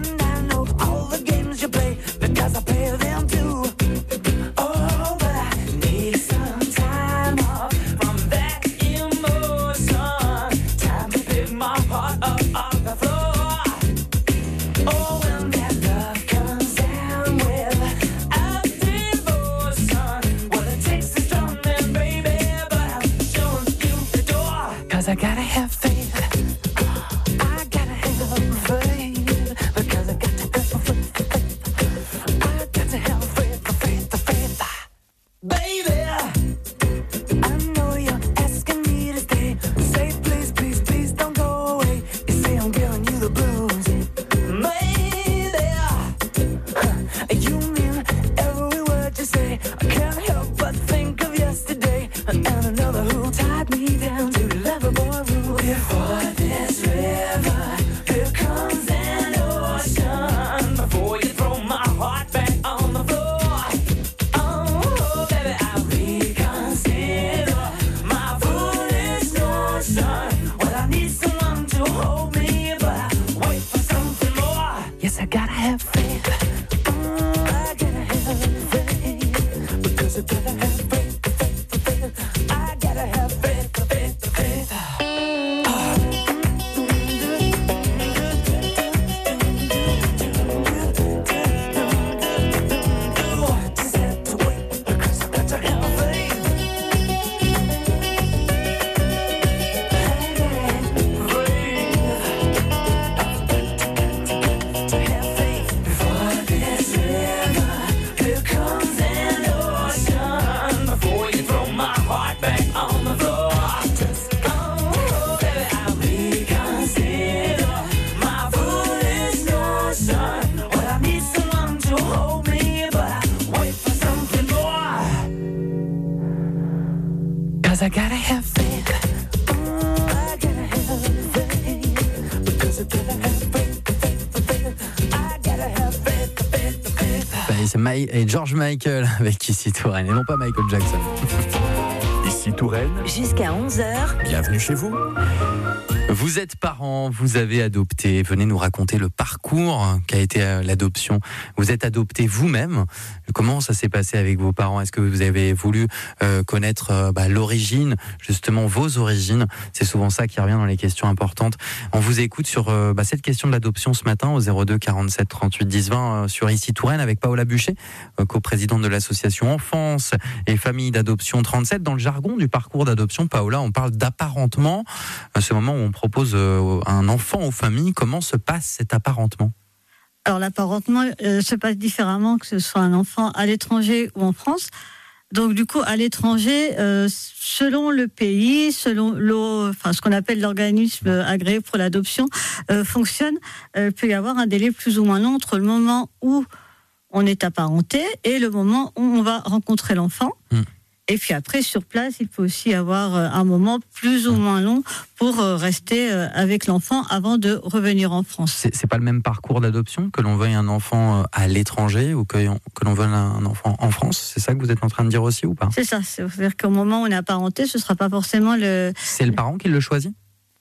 Because I play them too. Oh, but I need some time off from that emotion. Time to pick my heart up off the floor. Oh, when that love comes down without devotion, well, it takes a strong man, baby, but I'm showing you the door. Cause I gotta have faith. I gotta have faith. Because I got to have faith. To have faith, the faith, the faith, baby. I know you're asking me to stay. Say please, please, please don't go away. You say I'm giving you the blues, baby. You mean every word you say. I can't help but think of yesterday and another who tied me down to lovable rule. Before this river, here comes an ocean. Before you throw my heart back on the floor, oh baby, I reconsider my foolish notion. Well, I need someone to hold me, but I wait for something more. Yes, I gotta have faith. Oh, I gotta have faith because I gotta have faith, faith, faith. I gotta have faith, faith, faith. I gotta have faith. Oh, I gotta have faith. Because I gotta have faith, faith, faith. I gotta have faith, faith, faith. C'est My et George Michael avec Ici Touraine, et non pas Michael Jackson. Ici Touraine. Jusqu'à onze heures. Bienvenue chez vous. Vous êtes parents, vous avez adopté, venez nous raconter le parcours qu'a été l'adoption. Vous êtes adopté vous-même. Comment ça s'est passé avec vos parents? Est-ce que vous avez voulu euh, connaître euh, bah, l'origine, justement vos origines? C'est souvent ça qui revient dans les questions importantes. On vous écoute sur euh, bah, cette question de l'adoption ce matin au zéro deux quarante-sept trente-huit dix vingt euh, sur Ici Touraine avec Paola Buchet, euh, coprésidente de l'association Enfance et Famille d'Adoption trente-sept. Dans le jargon du parcours d'adoption, Paola, on parle d'apparentement, à ce moment où on propose euh, un enfant aux familles, comment se passe cet apparentement ? Alors l'apparentement euh, se passe différemment que ce soit un enfant à l'étranger ou en France. Donc du coup, à l'étranger, euh, selon le pays, selon l'eau, enfin ce qu'on appelle l'organisme agréé pour l'adoption, euh, fonctionne, euh, peut y avoir un délai plus ou moins long entre le moment où on est apparenté et le moment où on va rencontrer l'enfant. Mmh. Et puis après, sur place, il peut aussi y avoir un moment plus ou moins long pour rester avec l'enfant avant de revenir en France. C'est, c'est pas le même parcours d'adoption, que l'on veuille un enfant à l'étranger ou que, que l'on veuille un enfant en France. C'est ça que vous êtes en train de dire aussi ou pas ? C'est ça. C'est-à-dire qu'au moment où on est apparenté, ce sera pas forcément le... C'est le parent qui le choisit ?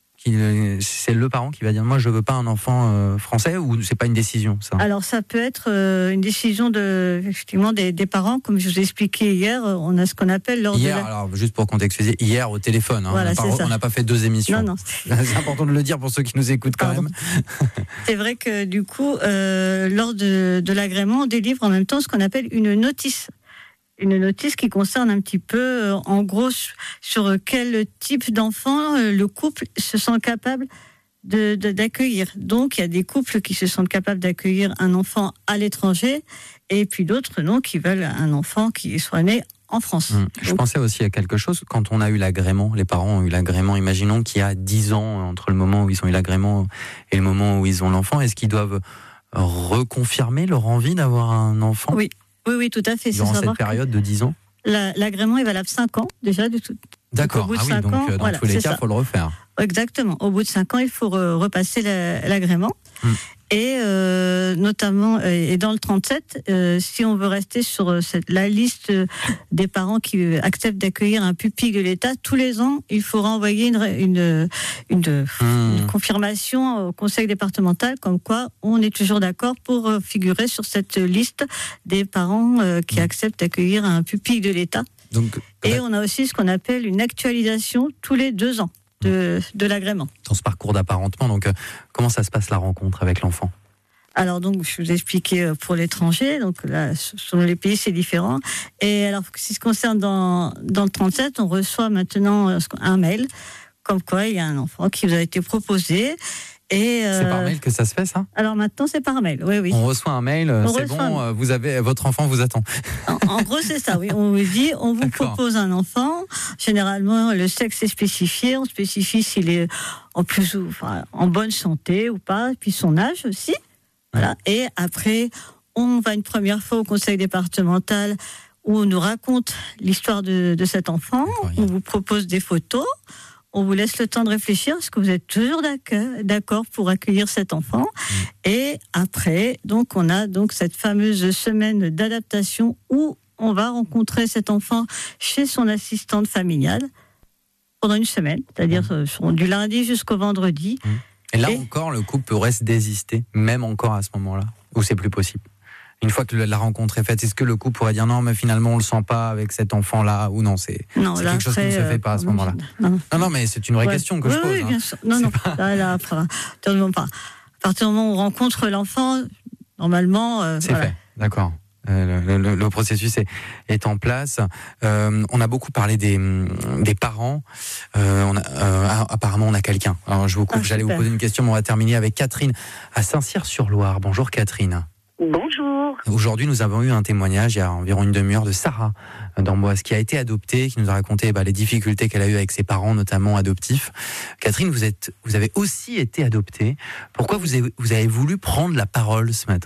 C'est le parent qui va dire moi je veux pas un enfant euh, français, ou c'est pas une décision ça ? Alors ça peut être euh, une décision de effectivement des, des parents, comme je vous ai expliqué hier. On a ce qu'on appelle lors hier, de la... alors juste pour contextualiser, hier au téléphone. Hein, voilà, on n'a pas, pas fait deux émissions. Non, non. C'est important de le dire pour ceux qui nous écoutent quand Pardon. même. C'est vrai que du coup, euh, lors de, de l'agrément, on délivre en même temps ce qu'on appelle une notice. Une notice qui concerne un petit peu, euh, en gros, sur quel type d'enfant euh, le couple se sent capable de, de, d'accueillir. Donc, il y a des couples qui se sentent capables d'accueillir un enfant à l'étranger, et puis d'autres, non, qui veulent un enfant qui soit né en France. Mmh. Je Donc, pensais aussi à quelque chose, quand on a eu l'agrément, les parents ont eu l'agrément, imaginons qu'il y a dix ans entre le moment où ils ont eu l'agrément et le moment où ils ont l'enfant, est-ce qu'ils doivent reconfirmer leur envie d'avoir un enfant ? Oui. Oui, oui, tout à fait. Durant cette période de dix ans ? la, L'agrément est valable cinq ans, déjà. De tout, D'accord, donc, ah oui, donc ans, dans voilà, tous les cas, il faut le refaire. Exactement. Au bout de cinq ans, il faut re, repasser la, l'agrément. Hum. Et euh, notamment, et dans le trente-sept, euh, si on veut rester sur cette, la liste des parents qui acceptent d'accueillir un pupille de l'État, tous les ans, il faut renvoyer une, une, une, mmh. une confirmation au conseil départemental comme quoi on est toujours d'accord pour figurer sur cette liste des parents euh, qui mmh. acceptent d'accueillir un pupille de l'État. Donc, et on a aussi ce qu'on appelle une actualisation tous les deux ans. De, de l'agrément. Dans ce parcours d'apparentement, donc euh, comment ça se passe la rencontre avec l'enfant ? Alors donc je vous ai expliqué pour l'étranger, donc là selon les pays c'est différent. Et alors si ce concerne dans dans le trente-sept, on reçoit maintenant un mail comme quoi il y a un enfant qui vous a été proposé. Et euh, c'est par mail que ça se fait, ça ? Alors maintenant, c'est par mail, oui, oui. On reçoit un mail, on c'est bon, un... vous avez, votre enfant vous attend. En, en gros, c'est ça, oui. On vous dit, on vous D'accord. propose un enfant. Généralement, le sexe est spécifié. On spécifie s'il est en plus ou enfin, en bonne santé ou pas, puis son âge aussi. Voilà. Et après, on va une première fois au conseil départemental où on nous raconte l'histoire de, de cet enfant. On vous propose des photos. On vous laisse le temps de réfléchir. Est-ce que vous êtes toujours d'accord pour accueillir cet enfant ? mmh. Et après, donc, on a donc cette fameuse semaine d'adaptation où on va rencontrer cet enfant chez son assistante familiale pendant une semaine, c'est-à-dire mmh. du lundi jusqu'au vendredi. Mmh. Et là Et... encore, le couple reste désisté, même encore à ce moment-là, ou c'est plus possible ? Une fois que la rencontre est faite, est-ce que le couple pourrait dire non, mais finalement on le sent pas avec cet enfant-là, ou non, c'est, non, c'est là, quelque chose après, qui ne se fait pas à ce euh, moment-là. Non, non, non, mais c'est une vraie ouais. question que oui, je pose. Oui, hein. bien sûr. Non, c'est non, pas... là, là, après, absolument pas. À partir du moment où on rencontre l'enfant, normalement, euh, c'est voilà. fait. D'accord. Euh, le, le, le processus est, est en place. Euh, on a beaucoup parlé des, des parents. Euh, on a, euh, apparemment, on a quelqu'un. Alors, je vous coupe. Ah, j'allais vous poser une question, mais on va terminer avec Catherine à Saint-Cyr-sur-Loire. Bonjour, Catherine. Bonjour. Aujourd'hui, nous avons eu un témoignage il y a environ une demi-heure de Sarah d'Amboise qui a été adoptée, qui nous a raconté bah, les difficultés qu'elle a eues avec ses parents, notamment adoptifs. Catherine, vous êtes, vous avez aussi été adoptée. Pourquoi vous avez, vous avez voulu prendre la parole ce matin ?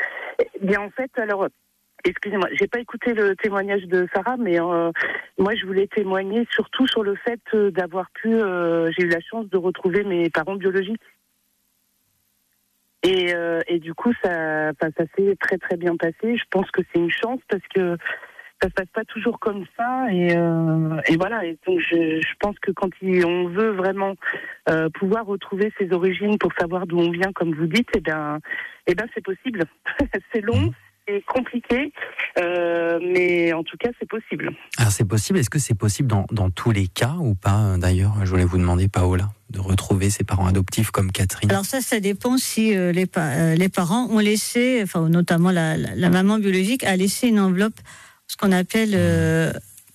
Eh bien, en fait, alors, excusez-moi, j'ai pas écouté le témoignage de Sarah, mais euh, moi, je voulais témoigner surtout sur le fait d'avoir pu, euh, j'ai eu la chance de retrouver mes parents biologiques. Et, euh, et du coup, ça, ça s'est très très bien passé. Je pense que c'est une chance parce que ça se passe pas toujours comme ça. Et, euh, et voilà. Et donc, je, je pense que quand il, on veut vraiment euh, pouvoir retrouver ses origines pour savoir d'où on vient, comme vous dites, eh ben, eh ben, c'est possible. C'est long, c'est compliqué, euh, mais en tout cas, c'est possible. Alors, c'est possible. Est-ce que c'est possible dans, dans tous les cas ou pas ? D'ailleurs, je voulais vous demander, Paola, de retrouver ses parents adoptifs comme Catherine. Alors ça, ça dépend si euh, les, pa- euh, les parents ont laissé, enfin notamment la, la, la maman biologique a laissé une enveloppe, ce qu'on appelle euh,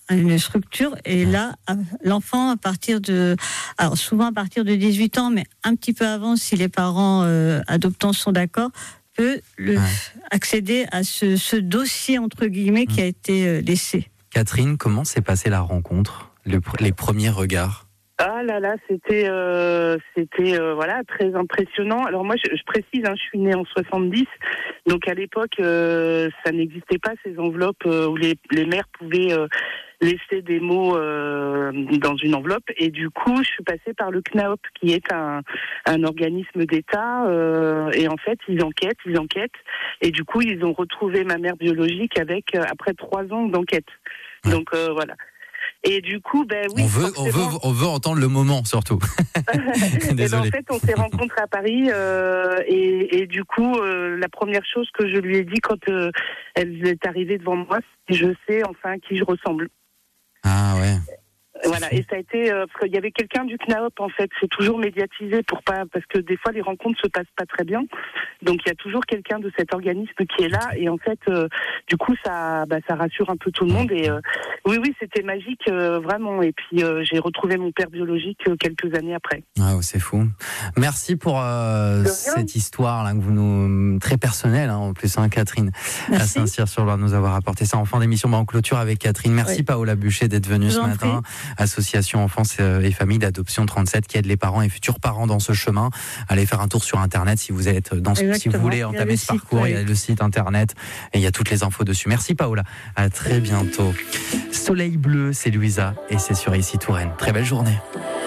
une structure. Et là, l'enfant, à partir de, alors souvent à partir de dix-huit ans, mais un petit peu avant, si les parents euh, adoptants sont d'accord, peut le, ouais. accéder à ce, ce dossier entre guillemets qui a été euh, laissé. Catherine, comment s'est passée la rencontre, le, les premiers regards? Ah là là, c'était euh, c'était euh, voilà très impressionnant. Alors moi, je, je précise, hein, je suis née en soixante-dix, donc à l'époque, euh, ça n'existait pas ces enveloppes euh, où les les mères pouvaient euh, laisser des mots euh, dans une enveloppe. Et du coup, je suis passée par le C N A O P, qui est un un organisme d'État. Euh, et en fait, ils enquêtent, ils enquêtent. Et du coup, ils ont retrouvé ma mère biologique avec euh, après trois ans d'enquête. Ouais. Donc euh, voilà. Et du coup, ben oui. On veut, on veut, on veut entendre le moment surtout. Et ben en fait, on s'est rencontrés à Paris euh, et, et du coup, euh, la première chose que je lui ai dit quand euh, elle est arrivée devant moi, c'est je sais enfin à qui je ressemble. Ah ouais. Voilà, et ça a été euh, parce qu'il y avait quelqu'un du C N A O P en fait, c'est toujours médiatisé pour pas parce que des fois les rencontres se passent pas très bien, donc il y a toujours quelqu'un de cet organisme qui est là et en fait euh, du coup ça bah, ça rassure un peu tout le monde et euh, oui oui c'était magique euh, vraiment et puis euh, j'ai retrouvé mon père biologique euh, quelques années après. Ah c'est fou. Merci pour euh, cette histoire là que vous nous très personnelle hein, en plus hein, Catherine. Merci. À Saint-Cyr-sur-Loire de nous avoir apporté ça en fin d'émission bah, en clôture avec Catherine. Merci oui. Paola Bûcher d'être venue ce matin. Prie. Association Enfance et Famille d'Adoption trente-sept qui aide les parents et futurs parents dans ce chemin. Allez faire un tour sur internet si vous êtes dans ce, si vous voulez entamer ce site, parcours, oui. Il y a le site internet et il y a toutes les infos dessus. Merci Paola. À très bientôt. Soleil bleu, c'est Louisa et c'est sur Ici Touraine. Très belle journée.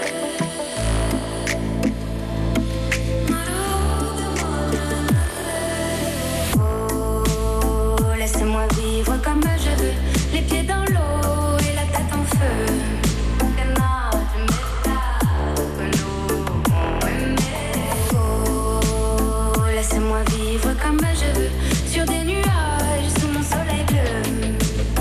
Oh, laissez-moi vivre comme je veux, les pieds dans l'eau et la tête en feu. Laissez-moi vivre comme je veux, sur des nuages, sous mon soleil bleu.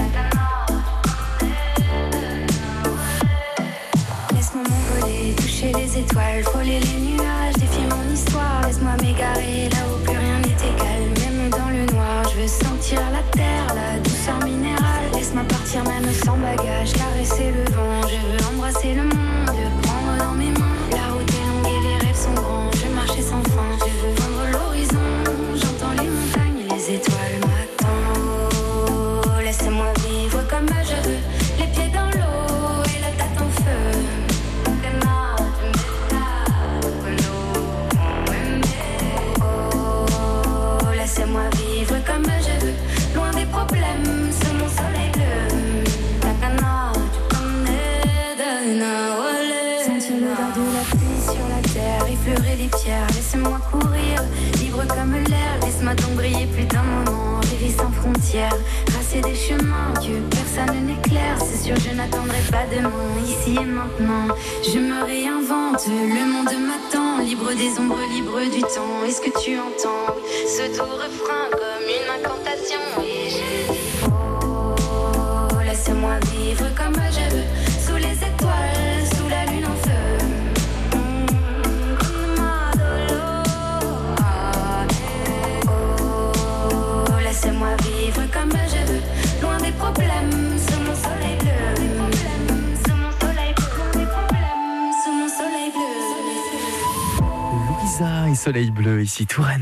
Laisse-moi m'envoler, toucher les étoiles, frôler les nuages, défier mon histoire. Laisse-moi m'égarer, là où plus rien n'est égal, même dans le noir. Je veux sentir la terre, la douceur minérale. Laisse-moi partir même sans bagage, caresser le vent. Je veux embrasser le monde, le prendre dans mes mains. La route est longue et les rêves sont grands, je veux marcher sans fin. Je veux vendre l'horizon, j'entends les montagnes et les étoiles m'attendent. Oh, laissez-moi vivre comme je veux, les pieds dans l'eau et la tête en feu. Oh, laissez-moi vivre comme je veux, loin des problèmes, sous mon soleil bleu. Sentir l'odeur de la pluie sur la terre, effleurer les pierres, laissez-moi courir, libre comme l'air, laisse-moi donc briller plus d'un moment, rêver sans frontières, tracer des chemins que personne n'éclaire, c'est sûr je n'attendrai pas demain, ici et maintenant, je me réinvente, le monde m'attend, libre des ombres, libre du temps, est-ce que tu entends ce doux refrain comme une incantation, et j'ai dit oh, laissez-moi vivre comme je veux, sous les étoiles, sous la lune en feu. Oh, laissez-moi vivre comme je veux, loin des problèmes, sous mon soleil bleu. Sous mon soleil bleu, sous mon soleil bleu. Louisa et Soleil bleu, ici Touraine.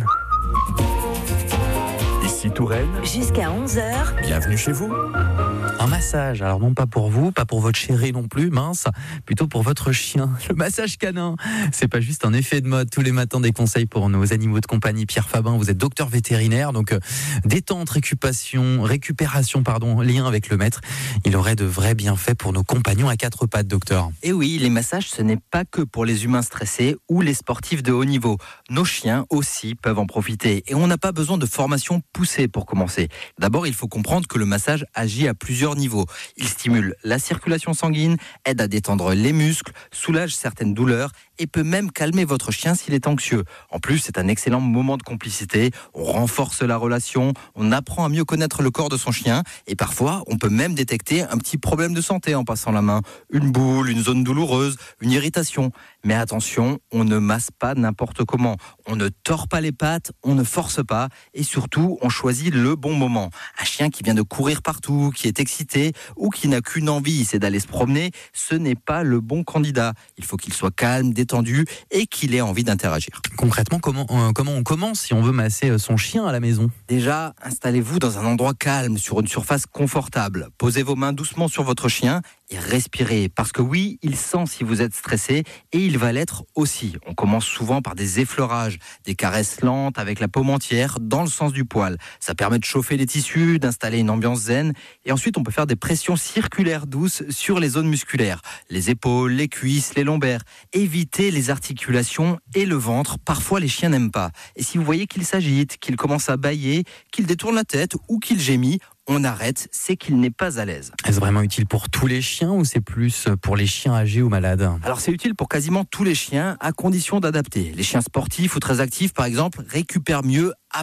Ici Touraine. Jusqu'à onze heures. Bienvenue chez vous. Un massage, alors non pas pour vous, pas pour votre chéri non plus, mince, plutôt pour votre chien. Le massage canin, c'est pas juste un effet de mode. Tous les matins, des conseils pour nos animaux de compagnie. Pierre Fabin, vous êtes docteur vétérinaire, donc euh, détente, récupération, récupération, pardon, lien avec le maître. Il aurait de vrais bienfaits pour nos compagnons à quatre pattes, docteur. Et oui, les massages, ce n'est pas que pour les humains stressés ou les sportifs de haut niveau. Nos chiens aussi peuvent en profiter. Et on n'a pas besoin de formation poussée pour commencer. D'abord, il faut comprendre que le massage agit à plusieurs niveaux. Il stimule la circulation sanguine, aide à détendre les muscles, soulage certaines douleurs et peut même calmer votre chien s'il est anxieux. En plus, c'est un excellent moment de complicité. On renforce la relation, on apprend à mieux connaître le corps de son chien et parfois, on peut même détecter un petit problème de santé en passant la main. Une boule, une zone douloureuse, une irritation. Mais attention, on ne masse pas n'importe comment. On ne tord pas les pattes, on ne force pas et surtout, on choisit le bon moment. Un chien qui vient de courir partout, qui est excité, irrité ou qui n'a qu'une envie, c'est d'aller se promener, ce n'est pas le bon candidat. Il faut qu'il soit calme, détendu et qu'il ait envie d'interagir. Concrètement, comment, euh, comment on commence si on veut masser son chien à la maison ? Déjà, installez-vous dans un endroit calme, sur une surface confortable. Posez vos mains doucement sur votre chien et respirez. Parce que oui, il sent si vous êtes stressé et il va l'être aussi. On commence souvent par des effleurages, des caresses lentes avec la paume entière dans le sens du poil. Ça permet de chauffer les tissus, d'installer une ambiance zen. Et ensuite, on peut faire des pressions circulaires douces sur les zones musculaires. Les épaules, les cuisses, les lombaires. Évitez les articulations et le ventre. Parfois, les chiens n'aiment pas. Et si vous voyez qu'il s'agite, qu'il commence à bâiller, qu'il détourne la tête ou qu'il gémit, on arrête, c'est qu'il n'est pas à l'aise. Est-ce vraiment utile pour tous les chiens ou c'est plus pour les chiens âgés ou malades ? Alors c'est utile pour quasiment tous les chiens, à condition d'adapter. Les chiens sportifs ou très actifs, par exemple, récupèrent mieux